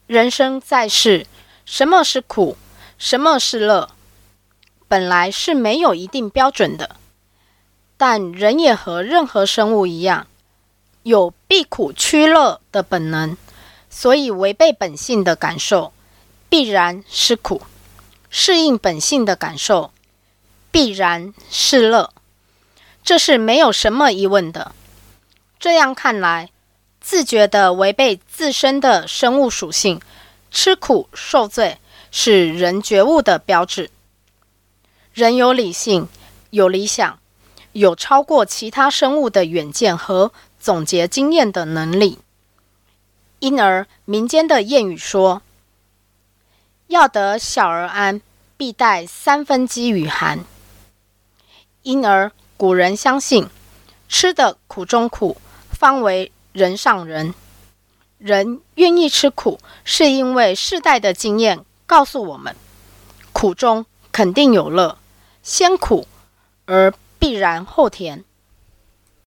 人生在世，什么是苦，什么是乐，本来是没有一定标准的。但人也和任何生物一样，有避苦趋乐的本能，所以违背本性的感受必然是苦，适应本性的感受必然是乐，这是没有什么疑问的。这样看来，自觉地违背自身的生物属性，吃苦受罪，是人觉悟的标志。人有理性，有理想，有超过其他生物的远见和总结经验的能力。因而民间的谚语说，要得小儿安，必待三分饥与寒。因而古人相信，吃的苦中苦，方为人上人。人愿意吃苦，是因为世代的经验告诉我们，苦中肯定有乐，先苦而必然后甜。